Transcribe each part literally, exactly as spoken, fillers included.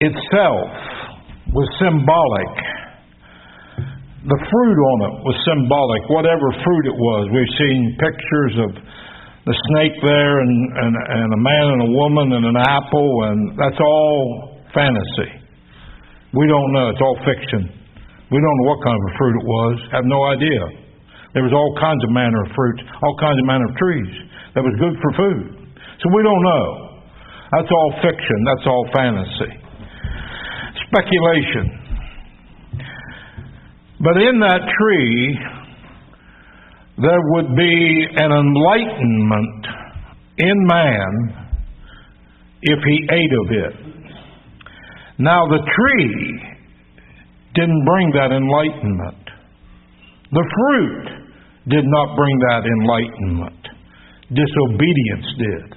itself was symbolic. The fruit on it was symbolic, whatever fruit it was. We've seen pictures of the snake there and, and, and a man and a woman and an apple, and that's all fantasy. We don't know. It's all fiction. We don't know what kind of a fruit it was. Have no idea. There was all kinds of manner of fruit, all kinds of manner of trees that was good for food. So we don't know. That's all fiction. That's all fantasy. Speculation. But in that tree, there would be an enlightenment in man if he ate of it. Now the tree didn't bring that enlightenment. The fruit did not bring that enlightenment. Disobedience did.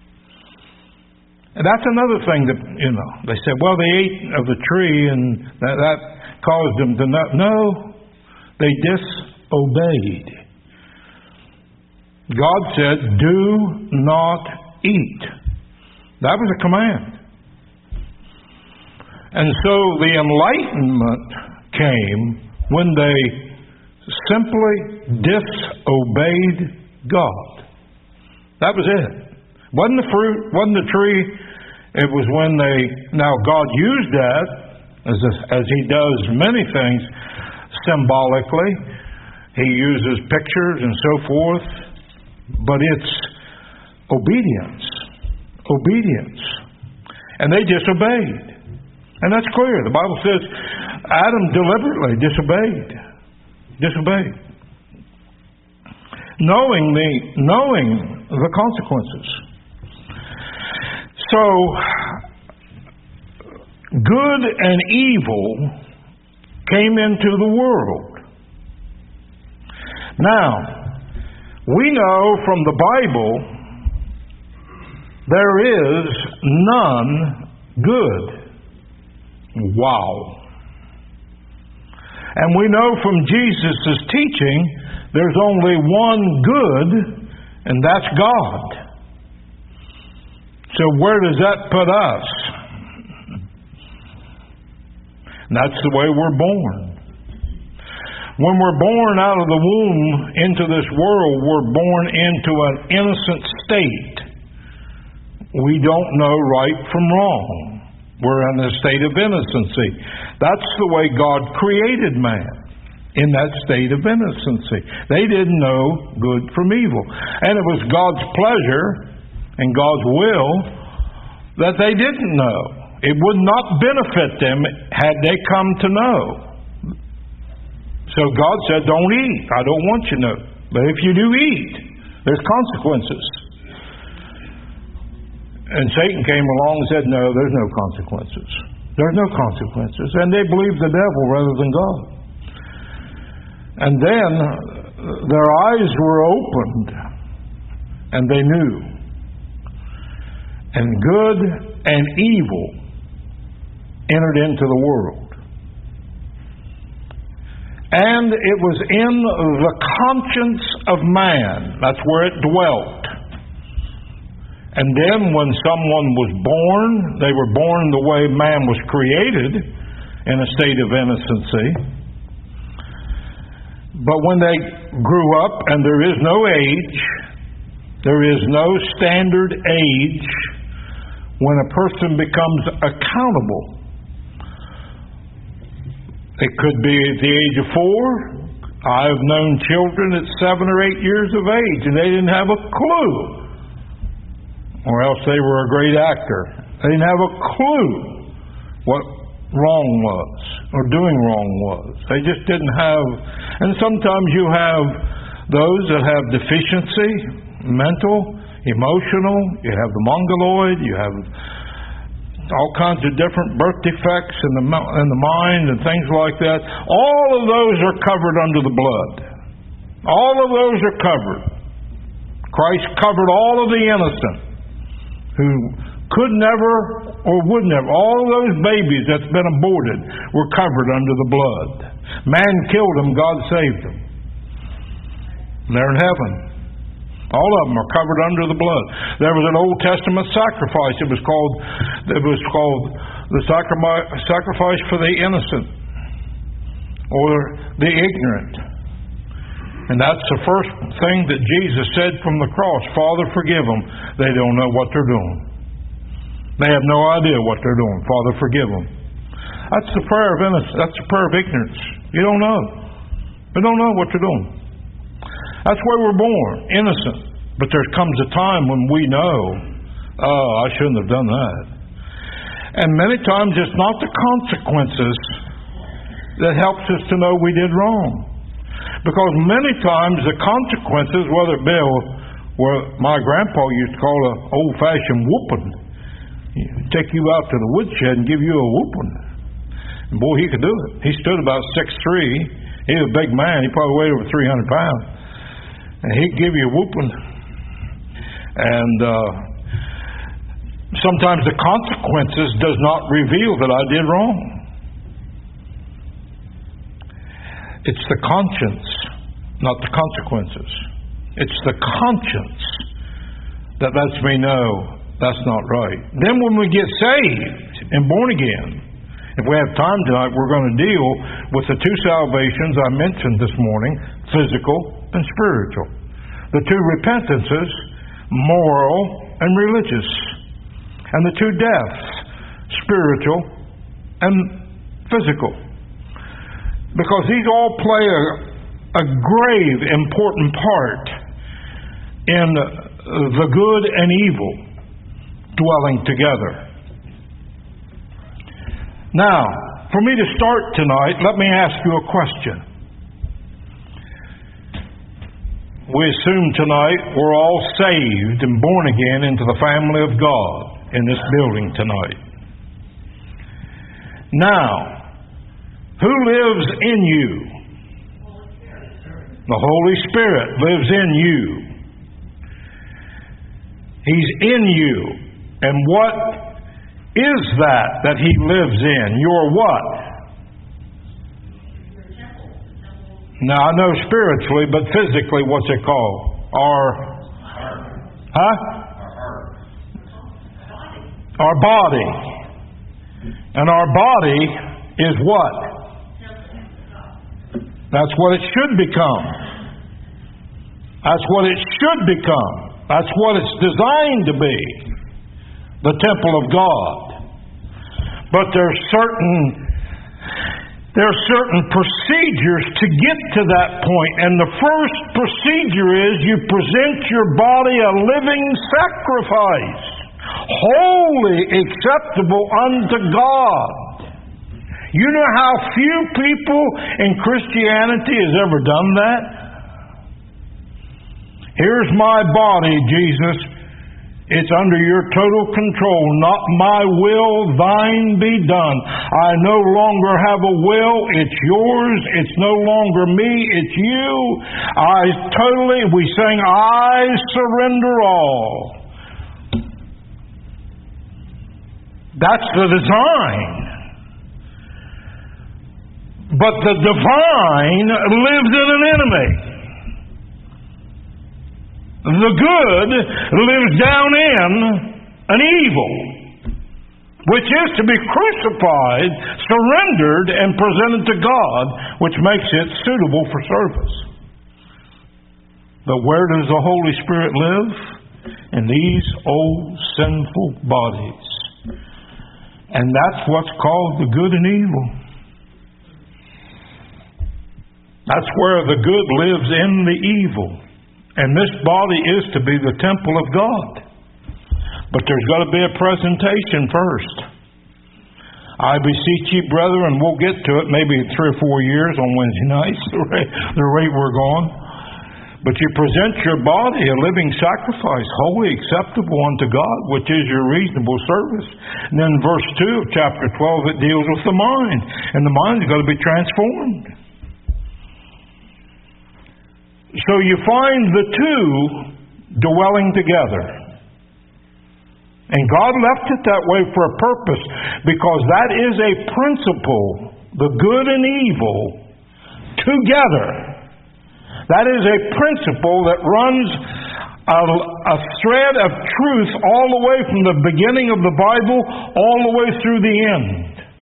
And that's another thing that, you know, they said, well, they ate of the tree and that, that caused them to not. No, they disobeyed. God said, do not eat. That was a command. And so the enlightenment came when they simply disobeyed God. That was it. Wasn't the fruit, wasn't the tree. It was when they, now God used that, as, a, as He does many things symbolically. He uses pictures and so forth. But it's obedience. Obedience. And they disobeyed. And that's clear. The Bible says Adam deliberately disobeyed. Disobeyed. Knowing the, knowing the consequences. So, good and evil came into the world. Now, we know from the Bible there is none good. Wow. And we know from Jesus' teaching there's only one good, and that's God. So where does that put us? That's the way we're born. When we're born out of the womb into this world, we're born into an innocent state. We don't know right from wrong. We're in a state of innocency. That's the way God created man, in that state of innocency. They didn't know good from evil. And it was God's pleasure and God's will that they didn't know. It would not benefit them had they come to know. So God said, don't eat. I don't want you to know. But if you do eat, there's consequences. And Satan came along and said, no, there's no consequences. There's no consequences. And they believed the devil rather than God. And then their eyes were opened and they knew. And good and evil entered into the world. And it was in the conscience of man. That's where it dwelt. And then when someone was born, they were born the way man was created, in a state of innocency. But when they grew up, and there is no age, there is no standard age when a person becomes accountable. It could be at the age of four. I have known children at seven or eight years of age, and they didn't have a clue. Or else they were a great actor. They didn't have a clue what wrong was, or doing wrong was. They just didn't have. And sometimes you have those that have deficiency, mental, emotional, you have the mongoloid, you have all kinds of different birth defects in the, in the mind and things like that. All of those are covered under the blood. All of those are covered. Christ covered all of the innocent who could never or would never. All of those babies that's been aborted were covered under the blood. Man killed them, God saved them. They're in heaven. All of them are covered under the blood. There was an Old Testament sacrifice. It was called, it was called the sacrifice for the innocent or the ignorant. And that's the first thing that Jesus said from the cross. Father, forgive them. They don't know what they're doing. They have no idea what they're doing. Father, forgive them. That's the prayer of innocence. That's the prayer of ignorance. You don't know. They don't know what they're doing. That's why we're born, innocent. But there comes a time when we know, oh, I shouldn't have done that. And many times it's not the consequences that helps us to know we did wrong. Because many times the consequences, whether it be what my grandpa used to call an old-fashioned whooping, he'd take you out to the woodshed and give you a whooping. And boy, he could do it. He stood about six three. He was a big man. He probably weighed over three hundred pounds. And he'd give you a whooping. And uh, sometimes the consequences does not reveal that I did wrong. It's the conscience, not the consequences. It's the conscience that lets me know that's not right. Then when we get saved and born again, if we have time tonight, we're going to deal with the two salvations I mentioned this morning, physical and spiritual. The two repentances, moral and religious. And the two deaths, spiritual and physical. Because these all play a, a grave, important part in the good and evil dwelling together. Now, for me to start tonight, let me ask you a question. We assume tonight we're all saved and born again into the family of God in this building tonight. Now, who lives in you? The Holy Spirit lives in you. He's in you. And what is that that He lives in? Your what? Now, I know spiritually, but physically, what's it called? Our... Huh? Our body. And our body is what? That's what it should become. That's what it should become. That's what it's designed to be. The temple of God. But there's certain there are certain procedures to get to that point. And the first procedure is you present your body a living sacrifice, holy, acceptable unto God. You know how few people in Christianity has ever done that? Here's my body, Jesus. It's under your total control. Not my will, thine be done. I no longer have a will. It's yours. It's no longer me. It's you. I totally, we sing, I surrender all. That's the design. But the divine lives in an enemy. The good lives down in an evil, which is to be crucified, surrendered, and presented to God, which makes it suitable for service. But where does the Holy Spirit live? In these old sinful bodies. And that's what's called the good and evil. That's where the good lives in the evil. And this body is to be the temple of God. But there's got to be a presentation first. I beseech ye, brethren, we'll get to it maybe three or four years on Wednesday nights, the rate, the rate we're going. But you present your body a living sacrifice, holy, acceptable unto God, which is your reasonable service. And then verse two of chapter twelve, it deals with the mind. And the mind's got to be transformed. So you find the two dwelling together. And God left it that way for a purpose, because that is a principle, the good and evil together. That is a principle that runs a, a thread of truth all the way from the beginning of the Bible all the way through the end.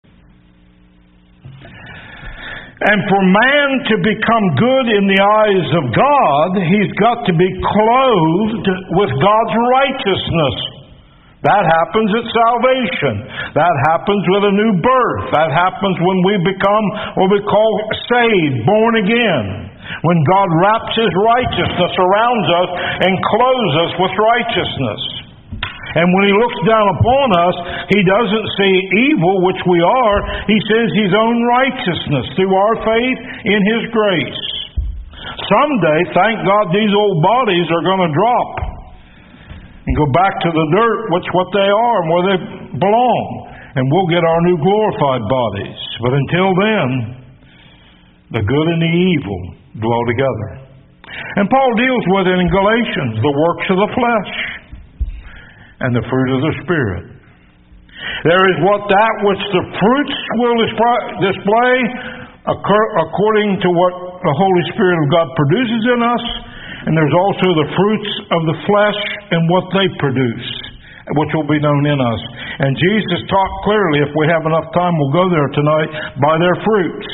And for man to become good in the eyes of God, he's got to be clothed with God's righteousness. That happens at salvation. That happens with a new birth. That happens when we become what we call saved, born again. When God wraps His righteousness around us and clothes us with righteousness. And when He looks down upon us, He doesn't see evil, which we are. He sees His own righteousness through our faith in His grace. Someday, thank God, these old bodies are going to drop and go back to the dirt, which what they are and where they belong. And we'll get our new glorified bodies. But until then, the good and the evil dwell together. And Paul deals with it in Galatians, the works of the flesh and the fruit of the Spirit. There is what that which the fruits will display according to what the Holy Spirit of God produces in us, and there's also the fruits of the flesh and what they produce, which will be known in us. And Jesus taught clearly, if we have enough time, we'll go there tonight, by their fruits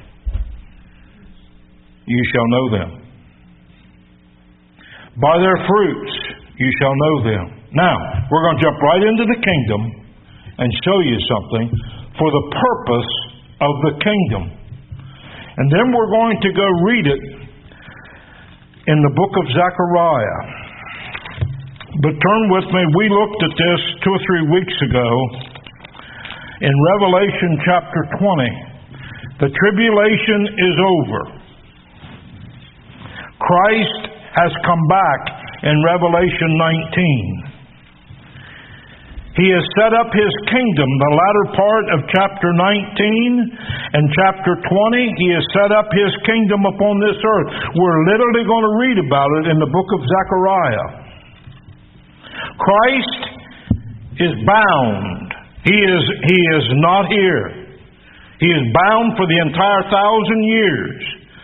you shall know them. By their fruits you shall know them. Now, we're going to jump right into the kingdom and show you something for the purpose of the kingdom. And then we're going to go read it in the book of Zechariah. But turn with me, we looked at this two or three weeks ago in Revelation chapter twenty. The tribulation is over. Christ has come back in Revelation nineteen. He has set up His kingdom, the latter part of chapter nineteen and chapter twenty. He has set up His kingdom upon this earth. We're literally going to read about it in the book of Zechariah. Christ is bound. He is, he is not here. He is bound for the entire thousand years.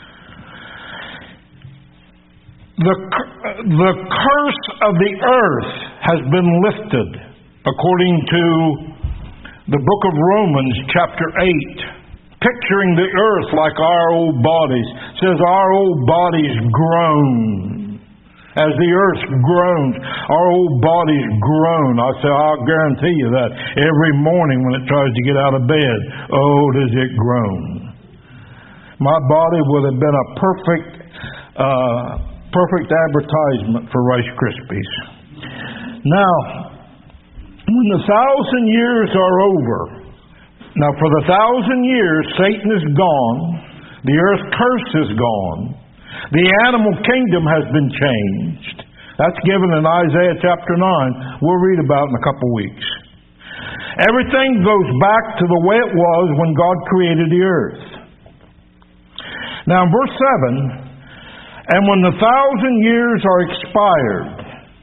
The, the curse of the earth has been lifted, according to the book of Romans chapter eight, picturing the earth like our old bodies. It says our old bodies groan. As the earth groans, our old bodies groan. I say, I'll guarantee you that every morning when it tries to get out of bed, oh, does it groan. My body would have been a perfect uh, perfect advertisement for Rice Krispies. Now, when the thousand years are over, now for the thousand years Satan is gone, the earth curse is gone, the animal kingdom has been changed. That's given in Isaiah chapter nine. We'll read about in a couple weeks. Everything goes back to the way it was when God created the earth. Now in verse seven, and when the thousand years are expired,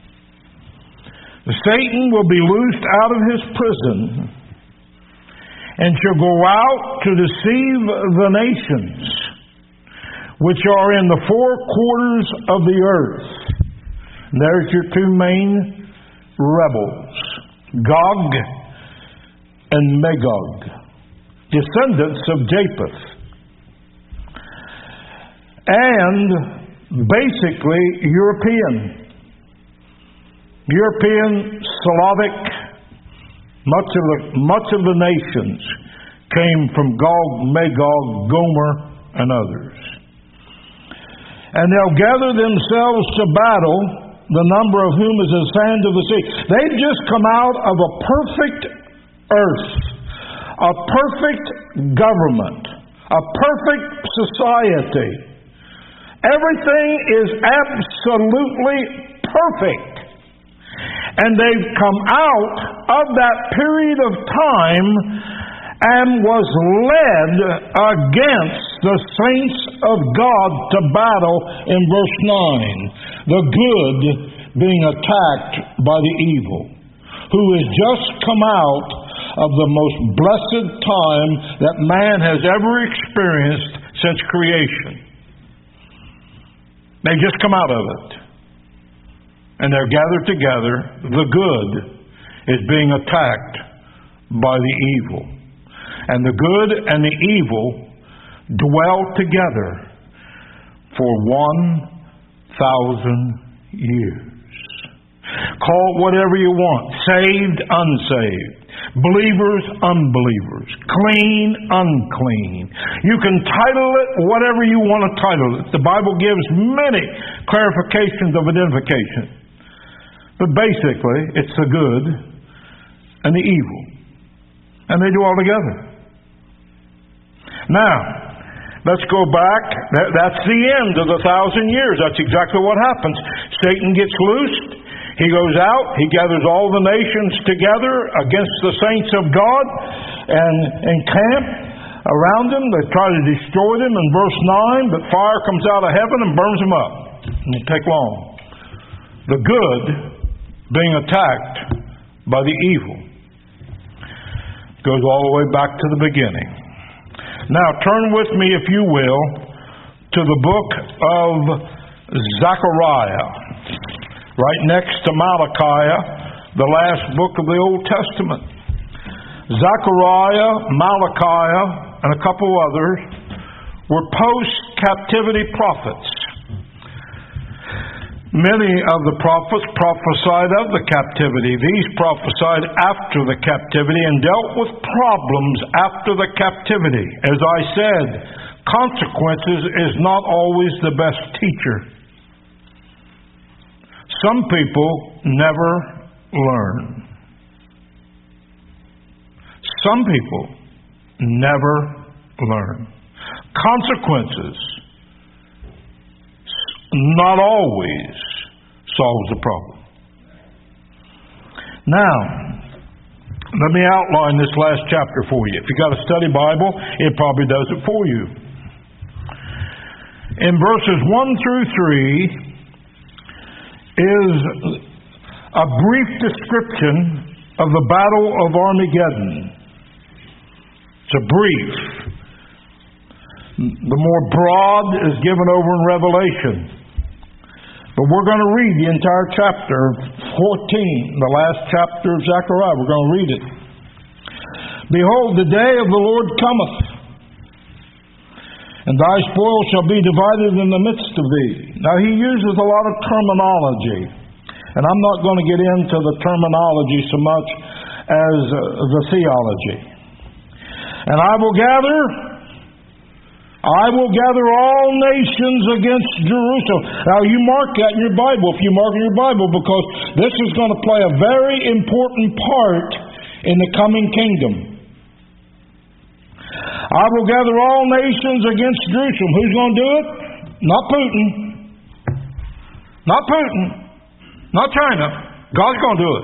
Satan will be loosed out of his prison and shall go out to deceive the nations which are in the four quarters of the earth. And there's your two main rebels, Gog and Magog, descendants of Japheth. And basically European. European, Slavic, much of the much of the nations came from Gog, Magog, Gomer, and others. And they'll gather themselves to battle, the number of whom is as sand of the sea. They've just come out of a perfect earth, a perfect government, a perfect society. Everything is absolutely perfect. And they've come out of that period of time and was led against the saints of God to battle in verse nine. The good being attacked by the evil, who has just come out of the most blessed time that man has ever experienced since creation. They've just come out of it. and they're gathered together, the good is being attacked by the evil. And the good and the evil dwell together for one thousand years. Call it whatever you want. Saved, unsaved. Believers, unbelievers. Clean, unclean. You can title it whatever you want to title it. The Bible gives many clarifications of identification. But basically, it's the good and the evil. And they do all together. Now, let's go back. That, that's the end of the thousand years. That's exactly what happens. Satan gets loosed. He goes out. He gathers all the nations together against the saints of God and encamp around them. They try to destroy them in verse nine, but fire comes out of heaven and burns them up. It won't take long. The good being attacked by the evil goes all the way back to the beginning. Now turn with me, if you will, to the book of Zechariah, right next to Malachi, the last book of the Old Testament. Zechariah, Malachi, and a couple others were post-captivity prophets. Many of the prophets prophesied of the captivity. These prophesied after the captivity and dealt with problems after the captivity. As I said, consequences is not always the best teacher. Some people never learn. Some people never learn. Consequences not always solves the problem. Now, let me outline this last chapter for you. If you've got a study Bible, it probably does it for you. In verses one through three is a brief description of the Battle of Armageddon. It's a brief. The more broad is given over in Revelation. But we're going to read the entire chapter fourteen, the last chapter of Zechariah. We're going to read it. Behold, the day of the Lord cometh, and thy spoil shall be divided in the midst of thee. Now he uses a lot of terminology, and I'm not going to get into the terminology so much as uh, the theology. And I will gather I will gather all nations against Jerusalem. Now you mark that in your Bible, if you mark in your Bible, because this is going to play a very important part in the coming kingdom. I will gather all nations against Jerusalem. Who's going to do it? Not Putin. Not Putin. Not China. God's going to do it.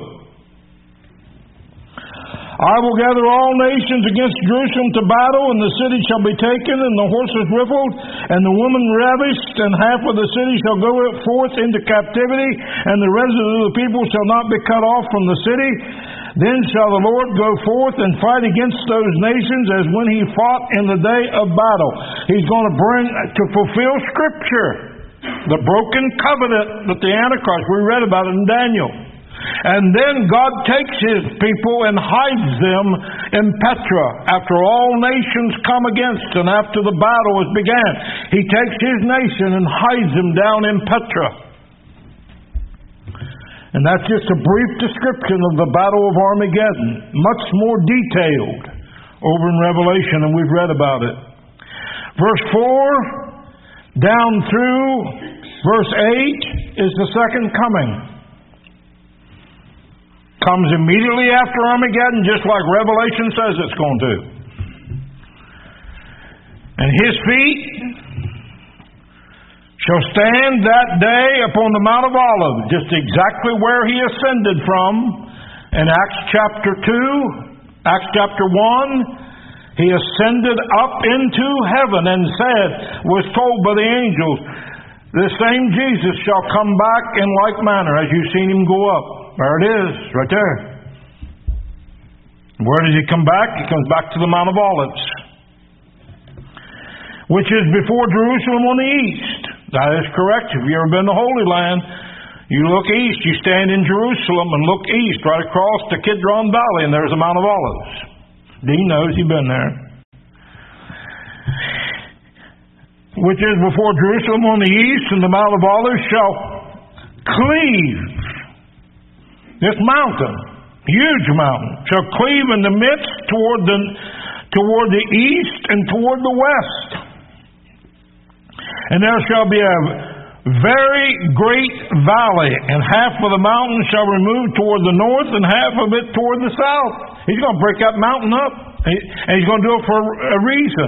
I will gather all nations against Jerusalem to battle, and the city shall be taken, and the horses rifled, and the women ravished, and half of the city shall go forth into captivity, and the residue of the people shall not be cut off from the city. Then shall the Lord go forth and fight against those nations as when he fought in the day of battle. He's going to bring to fulfill Scripture the broken covenant that the Antichrist, we read about it in Daniel. And then God takes his people and hides them in Petra after all nations come against and after the battle has began. He takes his nation and hides them down in Petra. And that's just a brief description of the Battle of Armageddon. Much more detailed over in Revelation, and we've read about it. Verse four down through verse eight is the second coming. Comes immediately after Armageddon, just like Revelation says it's going to. And his feet shall stand that day upon the Mount of Olives, just exactly where he ascended from in Acts chapter two, Acts chapter one. He ascended up into heaven and said, was told by the angels, the same Jesus shall come back in like manner as you've seen him go up. There it is, right there. Where does he come back? He comes back to the Mount of Olives, which is before Jerusalem on the east. That is correct. If you've ever been to Holy Land, You look east, you stand in Jerusalem and look east, right across the Kidron Valley, and there's the Mount of Olives. Dean knows, he's been there. Which is before Jerusalem on the east, and the Mount of Olives shall cleave. This mountain, huge mountain, shall cleave in the midst toward the, toward the east and toward the west. And there shall be a very great valley, and half of the mountain shall remove toward the north, and half of it toward the south. He's going to break that mountain up, and he's going to do it for a reason.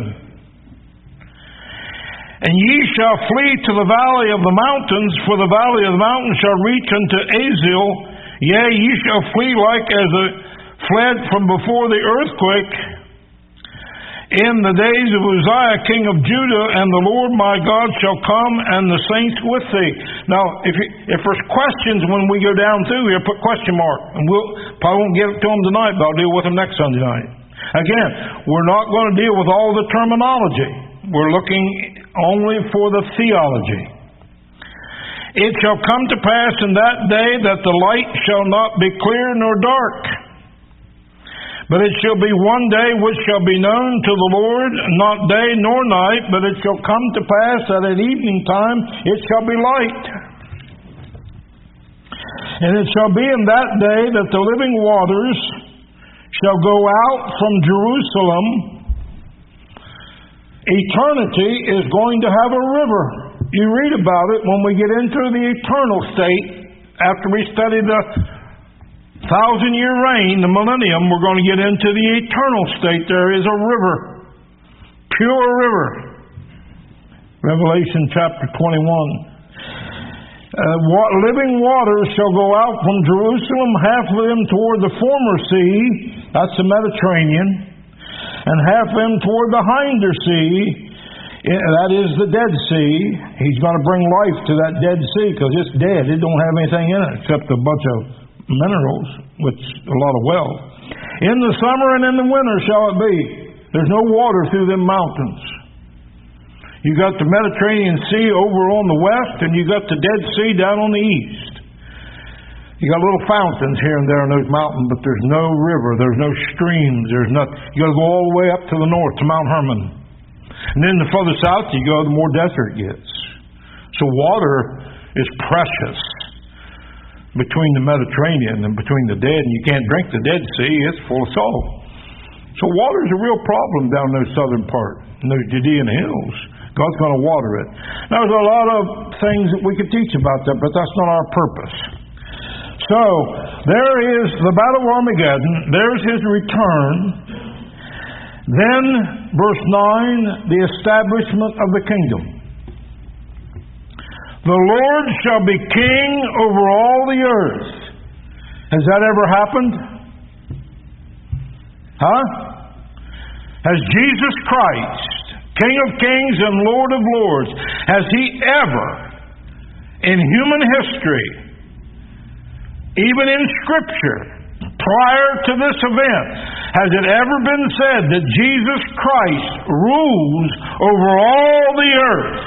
And ye shall flee to the valley of the mountains, for the valley of the mountains shall reach unto Azil. Yea, ye shall flee like as a fled from before the earthquake in the days of Uzziah king of Judah, and the Lord my God shall come, and the saints with thee. Now, if you, if there's questions when we go down through here, put question mark. And we'll probably won't get to them tonight, but I'll deal with them next Sunday night. Again, we're not going to deal with all the terminology. We're looking only for the theology. It shall come to pass in that day that the light shall not be clear nor dark. But it shall be one day which shall be known to the Lord, not day nor night, but it shall come to pass that at evening time it shall be light. And it shall be in that day that the living waters shall go out from Jerusalem. Eternity is going to have a river. You read about it when we get into the eternal state. After we study the thousand year reign, the millennium, we're going to get into the eternal state. There is a river, pure river. Revelation chapter twenty-one. Uh, wa- living waters shall go out from Jerusalem, half of them toward the former sea, that's the Mediterranean, and half of them toward the hinder sea, that is the Dead Sea. He's going to bring life to that Dead Sea because it's dead. It don't have anything in it except a bunch of minerals, which a lot of wealth. In the summer and in the winter shall it be. There's no water through them mountains. You got the Mediterranean Sea over on the west, and you got the Dead Sea down on the east. You got little fountains here and there in those mountains, but there's no river, there's no streams, there's nothing. You got to go all the way up to the north to Mount Hermon. And then the further south you go, the more desert it gets. So water is precious between the Mediterranean and between the dead, and you can't drink the Dead Sea, it's full of salt. So water is a real problem down in those southern part, in those Judean hills. God's going to water it. Now, there's a lot of things that we could teach about that, but that's not our purpose. So, there is the Battle of Armageddon, there's his return. Then, verse nine, the establishment of the kingdom. The Lord shall be king over all the earth. Has that ever happened? Huh? Has Jesus Christ, King of kings and Lord of lords, has he ever, in human history, even in Scripture, prior to this event, has it ever been said that Jesus Christ rules over all the earth?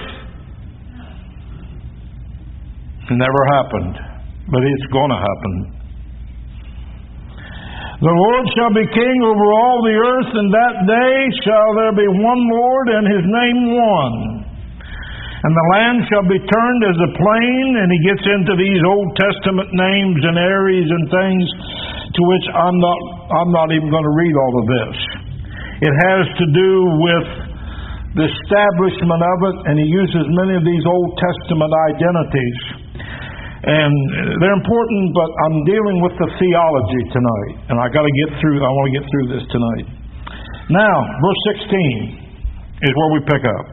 It never happened, but it's going to happen. The Lord shall be king over all the earth, and that day shall there be one Lord, and his name one. And the land shall be turned as a plain, and he gets into these Old Testament names and areas and things to which I'm not I'm not even going to read all of this. It has to do with the establishment of it, and he uses many of these Old Testament identities. And they're important, but I'm dealing with the theology tonight. And I got to get through, I want to get through this tonight. Now, verse sixteen is where we pick up.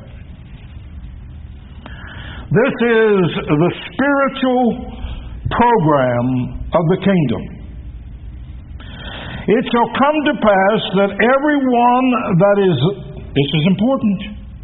This is the spiritual program of the kingdom. It shall come to pass that everyone that is, this is important,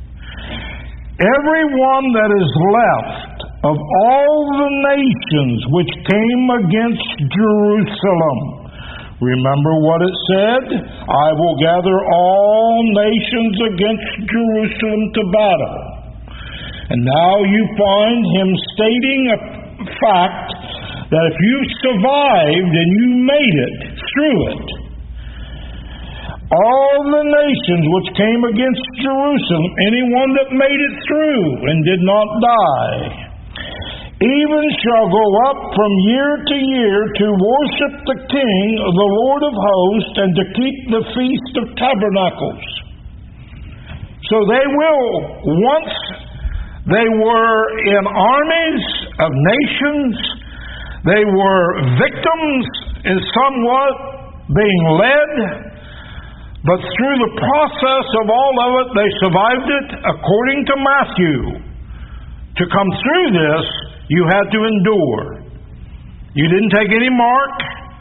everyone that is left of all the nations which came against Jerusalem. Remember what it said? I will gather all nations against Jerusalem to battle. And now you find him stating a fact that if you survived and you made it through it, all the nations which came against Jerusalem, anyone that made it through and did not die, even shall go up from year to year to worship the King, the Lord of hosts, and to keep the Feast of Tabernacles. So they will, once they were in armies of nations, they were victims in somewhat being led, but through the process of all of it, they survived it. According to Matthew, to come through this, you had to endure. You didn't take any mark.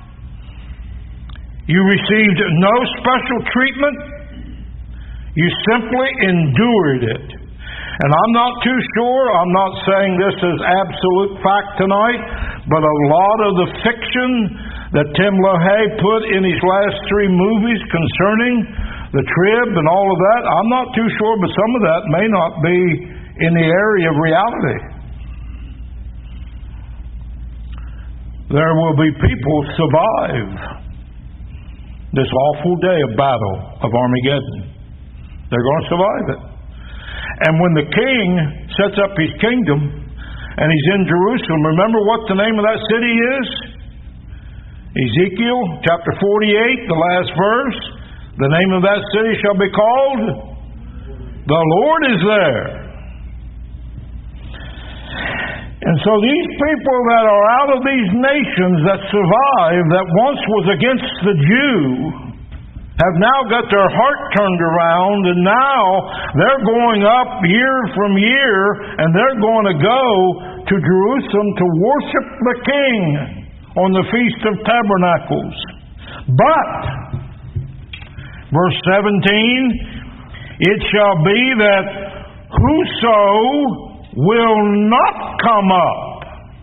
You received no special treatment. You simply endured it. And I'm not too sure, I'm not saying this is absolute fact tonight, but a lot of the fiction that Tim LaHaye put in his last three movies concerning the trib and all of that, I'm not too sure, but some of that may not be in the area of reality. There will be people survive this awful day of battle of Armageddon. They're going to survive it. And when the king sets up his kingdom and he's in Jerusalem, remember what the name of that city is? Ezekiel chapter forty-eight, the last verse. The name of that city shall be called The Lord is There. And so these people that are out of these nations that survive, that once was against the Jew, have now got their heart turned around, and now they're going up year from year, and they're going to go to Jerusalem to worship the King on the Feast of Tabernacles. But, verse seventeen, it shall be that whoso will not come up.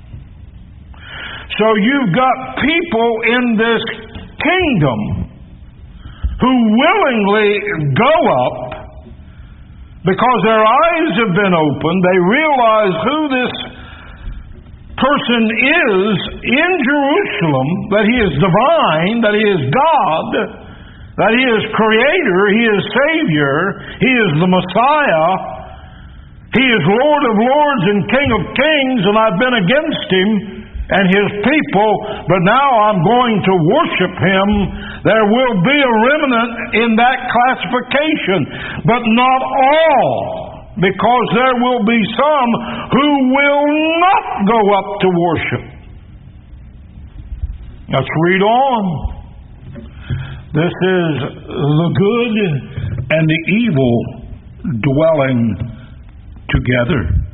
So you've got people in this kingdom who willingly go up because their eyes have been opened. They realize who this person is in Jerusalem, that he is divine, that he is God, that he is Creator, he is Savior, he is the Messiah, he is Lord of Lords and King of Kings, and I've been against him and his people, but now I'm going to worship him. There will be a remnant in that classification, but not all, because there will be some who will not go up to worship. Let's read on. This is the good and the evil dwelling together.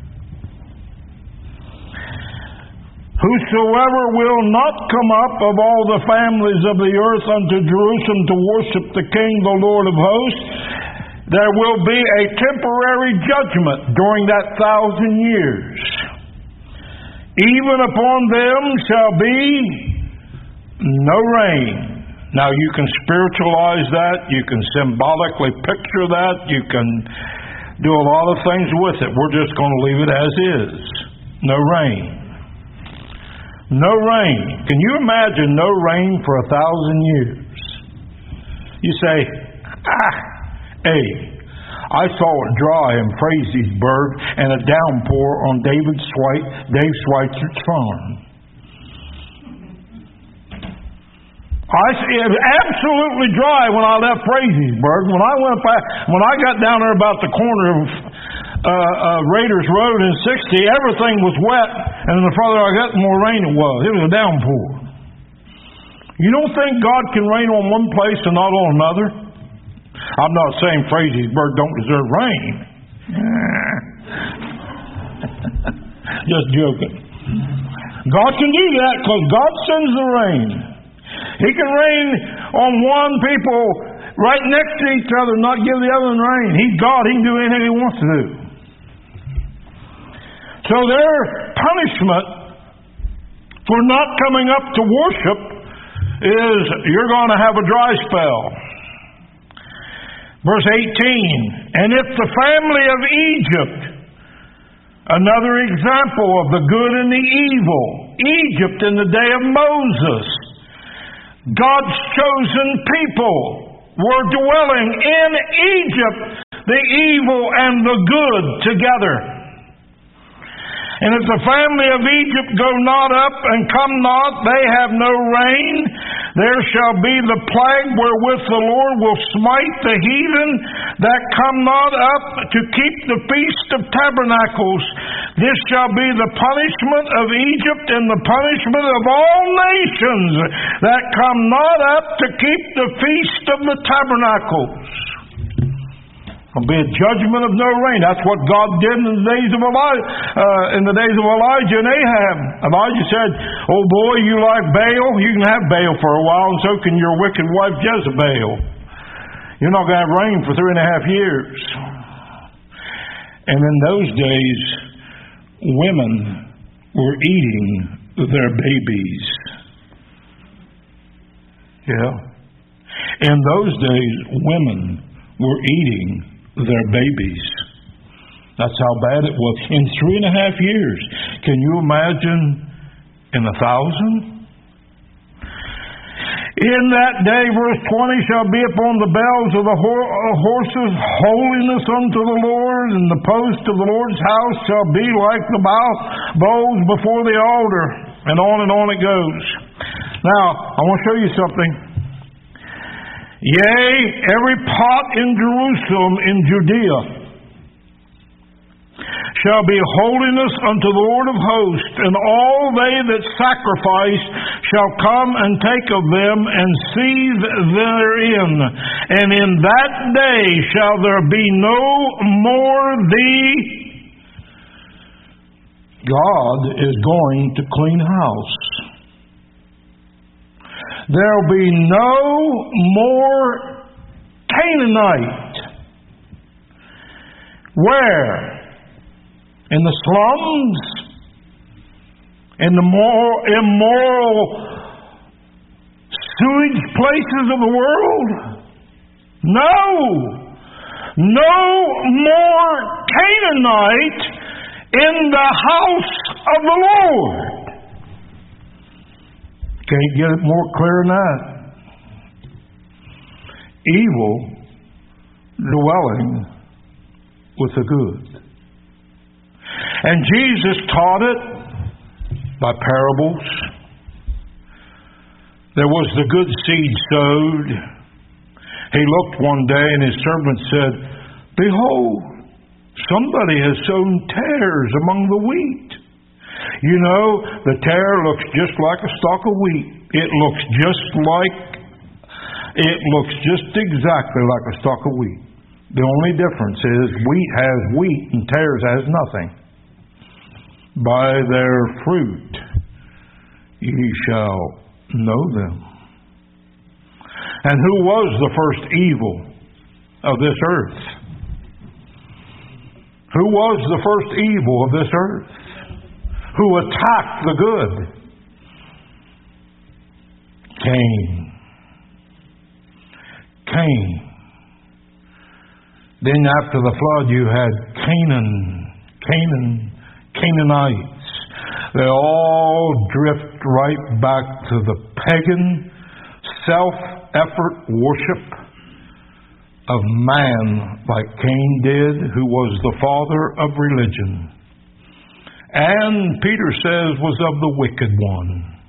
Whosoever will not come up of all the families of the earth unto Jerusalem to worship the King, the Lord of hosts, there will be a temporary judgment during that thousand years. Even upon them shall be no rain. Now you can spiritualize that, you can symbolically picture that, you can do a lot of things with it. We're just going to leave it as is. No rain. No rain. Can you imagine no rain for a thousand years? You say, ah, hey, I saw it dry in Frazeysburg and a downpour on David Swite, Dave Schweitzer's farm. I, it was absolutely dry when I left Frazeysburg. When I went back, when I got down there about the corner of uh, uh, Raiders Road in sixty, everything was wet, and the further I got, the more rain it was. It was a downpour. You don't think God can rain on one place and not on another? I'm not saying Frazeysburg don't deserve rain. Just joking. God can do that because God sends the rain. He can rain on one people right next to each other and not give the other one rain. He's God. He can do anything he wants to do. So their punishment for not coming up to worship is you're going to have a dry spell. Verse eighteen, and if the family of Egypt Another example of the good and the evil. Egypt in the day of Moses. God's chosen people were dwelling in Egypt, the evil and the good together. And if the family of Egypt go not up and come not, they have no rain. There shall be the plague wherewith the Lord will smite the heathen that come not up to keep the feast of tabernacles. This shall be the punishment of Egypt and the punishment of all nations that come not up to keep the feast of the tabernacles. There'll be a judgment of no rain. That's what God did in the days of Elijah, uh, in the days of Elijah and Ahab. Elijah said, "Oh boy, you like Baal? You can have Baal for a while, and so can your wicked wife Jezebel. You're not going to have rain for three and a half years." And in those days, women were eating their babies. Yeah. In those days, women were eating their babies. That's how bad it was. In three and a half years. Can you imagine in a thousand? In that day, verse twenty, shall be upon the bells of the horses holiness unto the Lord, and the post of the Lord's house shall be like the bowls before the altar. And on and on it goes. Now, I want to show you something. Yea, every pot in Jerusalem in Judea shall be holiness unto the Lord of hosts, and all they that sacrifice shall come and take of them and seethe therein. And in that day shall there be no more the... God is going to clean house. There'll be no more Canaanite. Where? In the slums? In the more immoral sewage places of the world? No! No more Canaanite in the house of the Lord. Can't get it more clear than that. Evil dwelling with the good. And Jesus taught it by parables. There was the good seed sowed. He looked one day and his servant said, "Behold, somebody has sown tares among the wheat." You know, the tare looks just like a stalk of wheat. It looks just like, it looks just exactly like a stalk of wheat. The only difference is wheat has wheat and tares has nothing. By their fruit ye shall know them. And who was the first evil of this earth? Who was the first evil of this earth? Who attacked the good? Cain. Cain. Then after the flood you had Canaan. Canaan. Canaanites. They all drift right back to the pagan self-effort worship of man like Cain did, who was the father of religion. And Peter says was of the wicked one.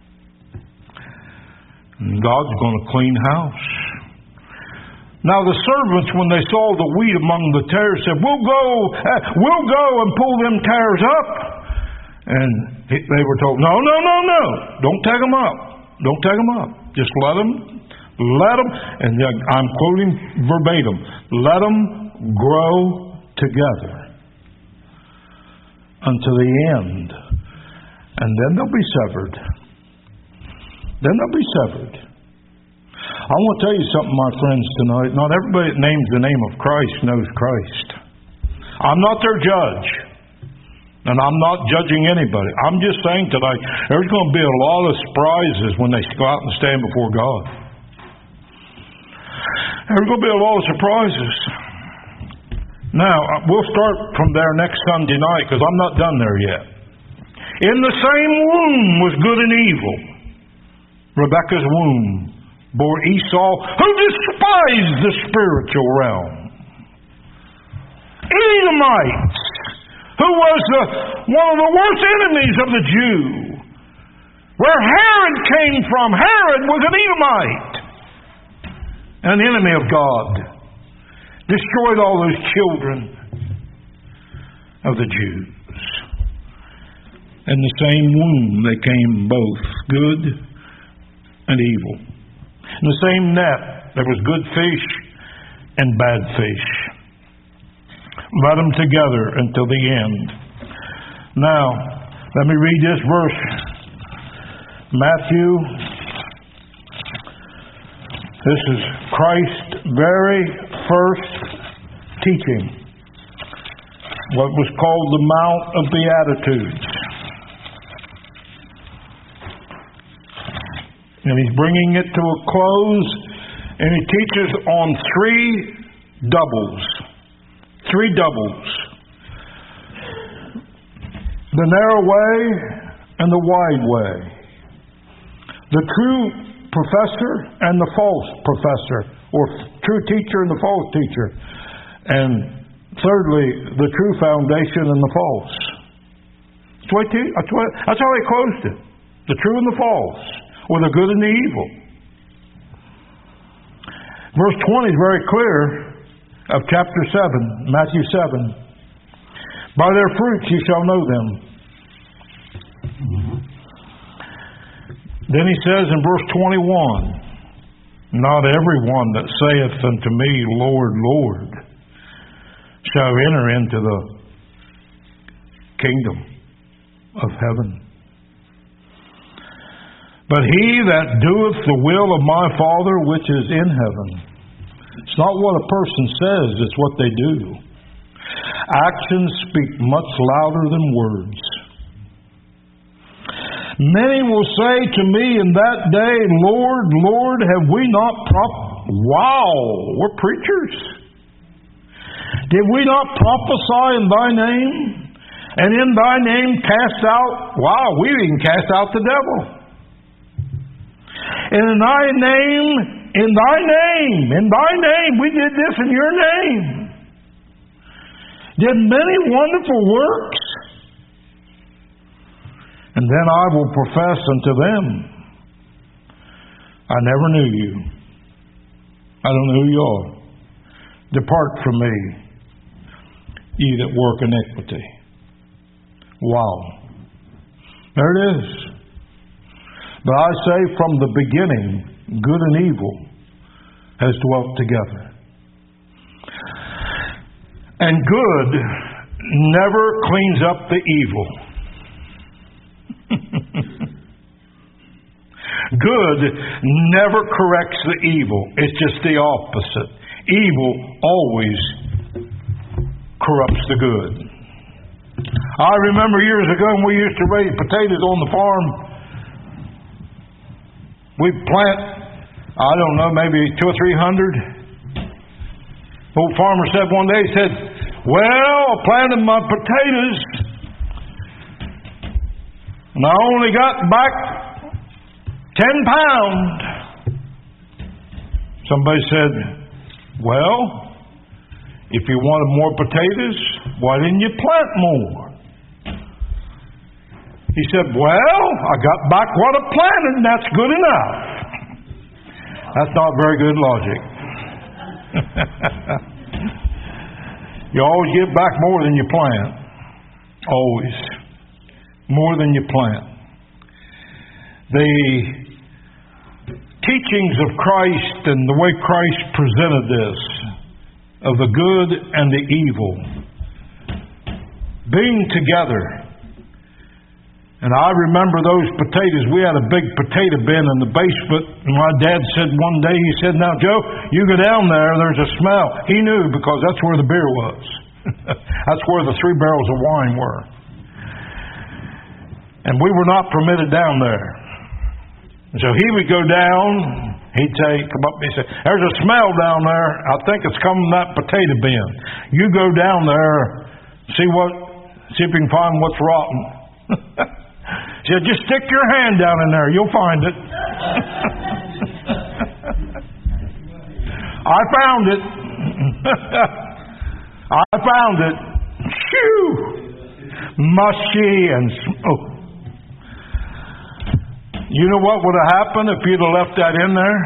And God's going to clean house. Now the servants, when they saw the wheat among the tares, said, "We'll go, uh, we'll go and pull them tares up." And they were told, "No, no, no, no! Don't take them up. Don't take them up. Just let them, let them." And I'm quoting verbatim: "Let them grow together unto the end, and then they'll be severed. Then they'll be severed." I want to tell you something, my friends, tonight. Not everybody that names the name of Christ knows Christ. I'm not their judge, and I'm not judging anybody. I'm just saying tonight, there's going to be a lot of surprises when they go out and stand before God. There's going to be a lot of surprises. Now, we'll start from there next Sunday night because I'm not done there yet. In the same womb was good and evil. Rebekah's womb bore Esau, who despised the spiritual realm. Edomites, who was the, one of the worst enemies of the Jew. Where Herod came from, Herod was an Edomite, an enemy of God. Destroyed all those children of the Jews. In the same womb they came both, good and evil. In the same net there was good fish and bad fish. Let them together until the end. Now, let me read this verse. Matthew. This is Christ's very first teaching. What was called the Mount of Beatitudes. And he's bringing it to a close, and he teaches on three doubles. Three doubles. The narrow way and the wide way. The true professor and the false professor, or true teacher and the false teacher. And thirdly, the true foundation and the false. That's, what he, that's, what, that's how he closed it. The true and the false, or the good and the evil. Verse twenty is very clear of chapter seven, Matthew seven. By their fruits ye shall know them. Then he says in verse twenty-one, not everyone that saith unto me, Lord, Lord, shall enter into the kingdom of heaven, but he that doeth the will of my Father which is in heaven. It's not what a person says, it's what they do. Actions speak much louder than words. Many will say to me in that day, Lord, Lord, have we not prop... Wow, we're preachers. Did we not prophesy in thy name? And in thy name cast out... Wow, we even cast out the devil. And in thy name, in thy name, in thy name, we did this in your name. Did many wonderful works. And then I will profess unto them, I never knew you. I don't know who you are. Depart from me, ye that work iniquity. Wow. There it is. But I say from the beginning, good and evil has dwelt together. And good never cleans up the evil. Good never corrects the evil. It's just the opposite. Evil always corrupts the good. I remember years ago when we used to raise potatoes on the farm. We'd plant, I don't know, maybe two or three hundred. Old farmer said one day, he said, well, I planted my potatoes and I only got back ten pounds. Somebody said, well, if you wanted more potatoes, why didn't you plant more? He said, well, I got back what I planted, and that's good enough. That's not very good logic. You always get back more than you plant. Always. More than you plant. The teachings of Christ and the way Christ presented this, of the good and the evil, being together. And I remember those potatoes. We had a big potato bin in the basement. And my dad said one day, he said, now, Joe, you go down there, there's a smell. He knew because that's where the beer was. That's where the three barrels of wine were. And we were not permitted down there. And so he would go down, he'd say, come up, he'd say, there's a smell down there. I think it's coming from that potato bin. You go down there, see what, see if you can find what's rotten. She said, just stick your hand down in there, you'll find it. I found it. I found it. Phew! Mushy and smoke. You know what would have happened if you'd have left that in there?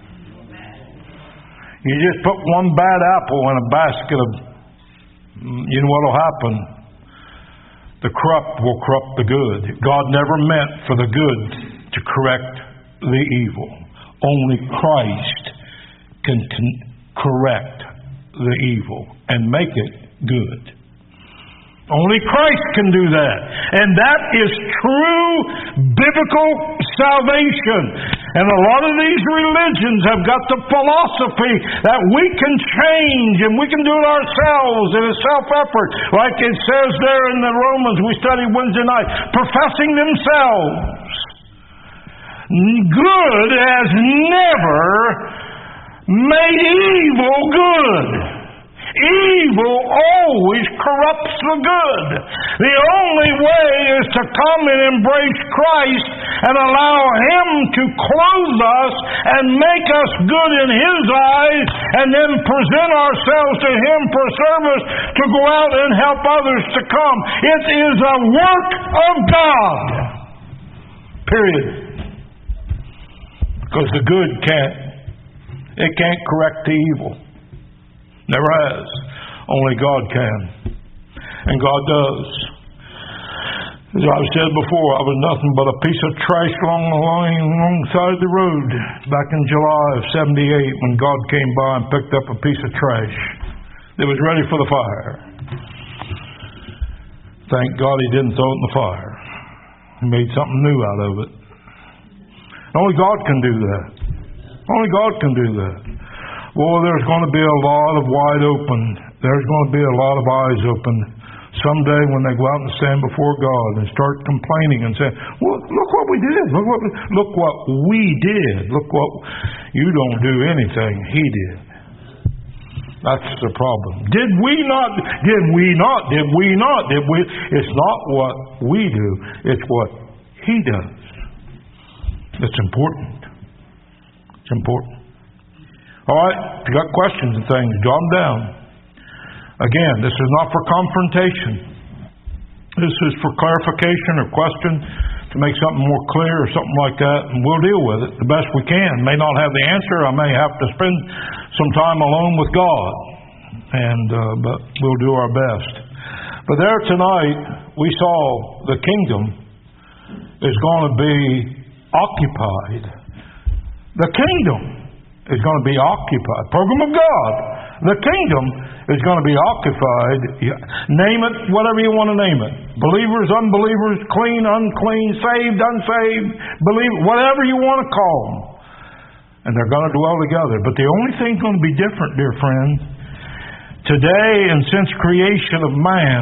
You just put one bad apple in a basket of, you know what will happen? The corrupt will corrupt the good. God never meant for the good to correct the evil. Only Christ can con- correct the evil and make it good. Only Christ can do that. And that is true biblical salvation. And a lot of these religions have got the philosophy that we can change and we can do it ourselves in a self-effort. Like it says there in the Romans we studied Wednesday night, professing themselves. Good has never made evil good. Evil always corrupts the good. The only way is to come and embrace Christ and allow Him to clothe us and make us good in His eyes, and then present ourselves to Him for service to go out and help others to come. It is a work of God. Period. Because the good can't, it can't correct the evil. Never has. Only God can. And God does. As I've said before, I was nothing but a piece of trash along the line, alongside the road back in July of seventy-eight when God came by and picked up a piece of trash that was ready for the fire. Thank God He didn't throw it in the fire. He made something new out of it. Only God can do that. Only God can do that. Well, there's going to be a lot of wide open. There's going to be a lot of eyes open someday when they go out and stand before God and start complaining and saying, well, look what we did. Look what we, look what we did. Look what you don't do anything. He did. That's the problem. Did we not? Did we not? Did we not? Did we? It's not what we do. It's what He does. It's important. It's important. All right, if you got questions and things, jot them down. Again, this is not for confrontation. This is for clarification or question, to make something more clear or something like that, and we'll deal with it the best we can. May not have the answer. I may have to spend some time alone with God, and uh, but we'll do our best. But there tonight, we saw the kingdom is going to be occupied. The kingdom is going to be occupied. Program of God. The kingdom is going to be occupied. Name it, whatever you want to name it. Believers, unbelievers, clean, unclean, saved, unsaved, believe, whatever you want to call them. And they're going to dwell together. But the only thing going to be different, dear friend, today and since creation of man,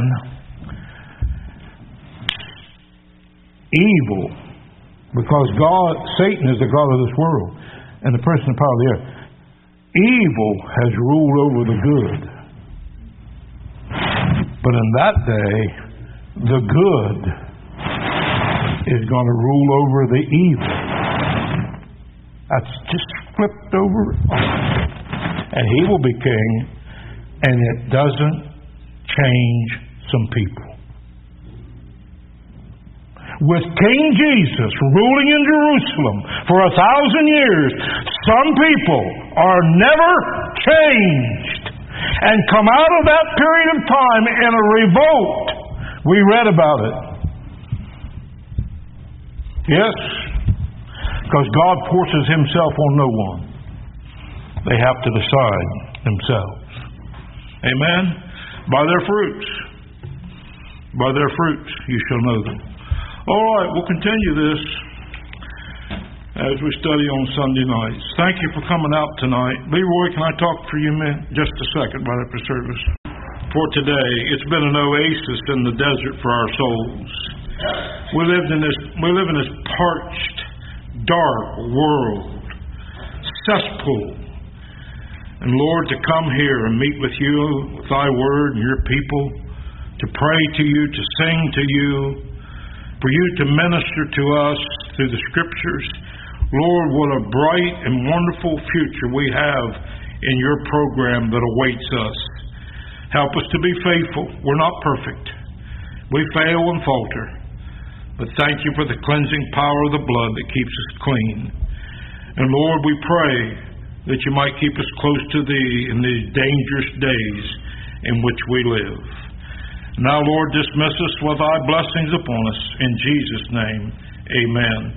evil, because God, Satan is the god of this world, and the prince and the power of the earth. Evil has ruled over the good. But in that day, the good is going to rule over the evil. That's just flipped over. And He will be king, and it doesn't change some people. With King Jesus ruling in Jerusalem for a thousand years, some people are never changed and come out of that period of time in a revolt. We read about it. Yes, because God forces Himself on no one. They have to decide themselves. Amen? By their fruits. By their fruits you shall know them. All right, we'll continue this as we study on Sunday nights. Thank you for coming out tonight. Leroy, can I talk for you a minute? Just a second right after service. For today, it's been an oasis in the desert for our souls. We lived in this, we live in this parched, dark world, cesspool. And Lord, to come here and meet with you, with thy word and your people, to pray to you, to sing to you, for you to minister to us through the scriptures. Lord, what a bright and wonderful future we have in your program that awaits us. Help us to be faithful. We're not perfect. We fail and falter. But thank you for the cleansing power of the blood that keeps us clean. And Lord, we pray that you might keep us close to thee in these dangerous days in which we live. Now, Lord, dismiss us with thy blessings upon us. In Jesus' name, amen.